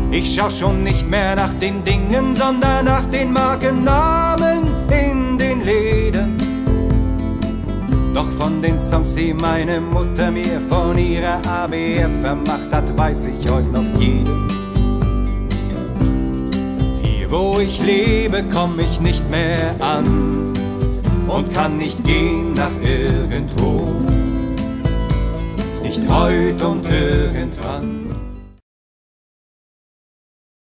Ich schau schon nicht mehr nach den Dingen, sondern nach den Markennamen in den Läden. Doch von den Songs, die meine Mutter mir von ihrer ABF vermacht hat, weiß ich heute noch jeden. Hier, wo ich lebe, komm ich nicht mehr an und kann nicht gehen nach irgendwo. Nicht heut und irgendwann.